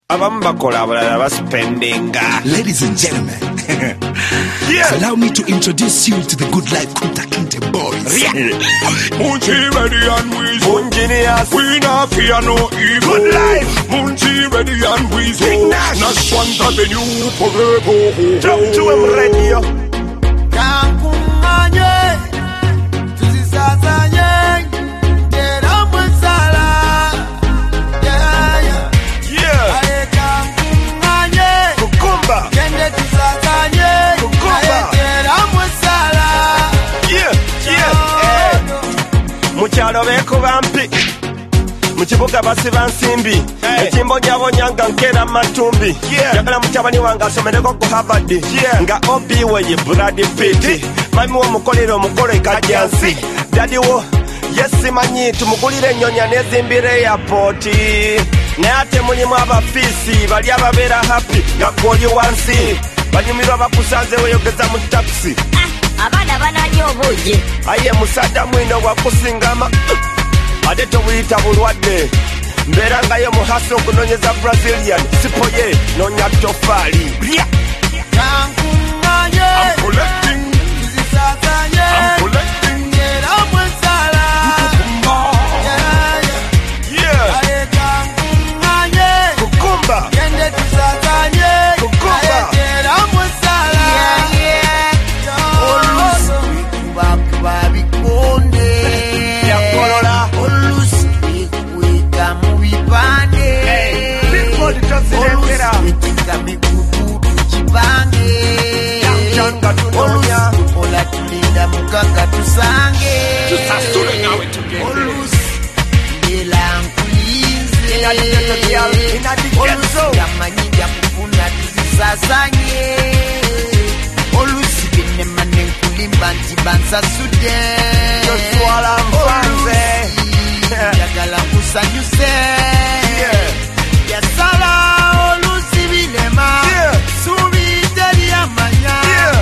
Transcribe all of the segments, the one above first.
Ladies and gentlemen, yeah. Allow me to introduce you to the good life Kunta Kinte boys. Munchi ready and we we not fear no evil. Good life. Munchi ready and we Nash one avenue forever. Jump to him radio. Mukyalo bekuba mpi mukibuga basiba nsimbi ekimbonyabonya nga nkera matumbi njagala mutabani wange asomereko ku Harvard nga obi we ye Brad Pitt mami wo mukolera omukolo ekajjansi dadi wo yesimanyi tumugulire enyonya nezimbire airport naye ate mulimu abafiisi bali ababeera happy nga kwoli wansi banyumirwa bakusanze weyogeza mu taxi abana bananyo obuji aye musajja mwino wakusingama ate tobuyita bulwadde mbeera nga ye muhaso okunonyeza Brazilian sipoye nonya tofaali Mukaka tusange tusasule nawe tugende nkulinze yamanyiga kufuna tuzisasanye olusi binemane nkulimba nti bansasude yoswala mfanze yagala kusanyuse yasala olusi binema subi teri amanya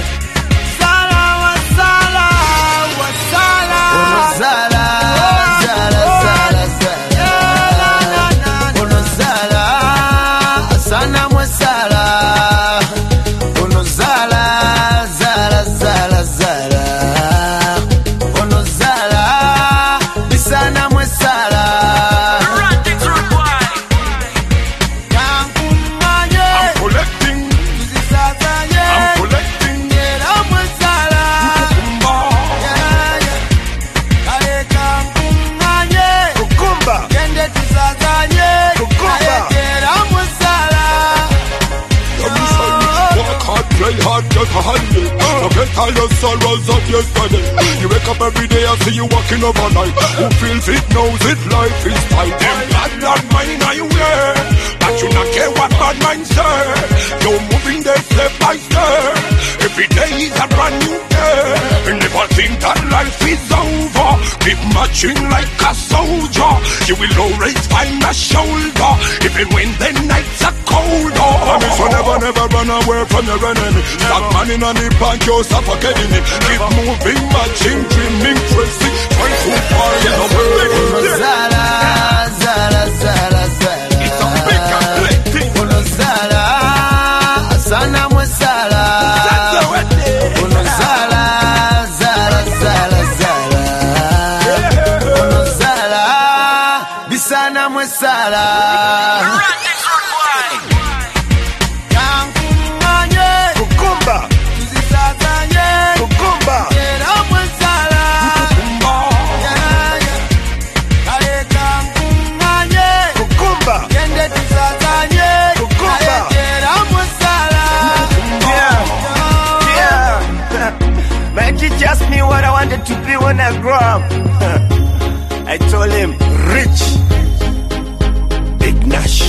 Forget all your sorrows of yesterday. You wake up every day and see you walking overnight. Who feels it knows it, life is tight. Them bad mind are you wear, but you not care what bad mind say. You're moving there step by step. Every day is a brand new day. And never think that life is over. Keep marching like a soldier. You will always find a shoulder, even when the nights are colder. So never run away from your enemy. Stop manning on the bank, you're suffocating it. Keep moving, marching, dreaming, tracing, trying to find a way. Zara, Zara, Zara, Zara. It's a big and plenty. Zara, Sana Mwesara. Zara, Zara, Zara, Zara. Zara, Bisana Mwesara. Just me what I wanted to be when I grow up. I told him, rich, big Nash.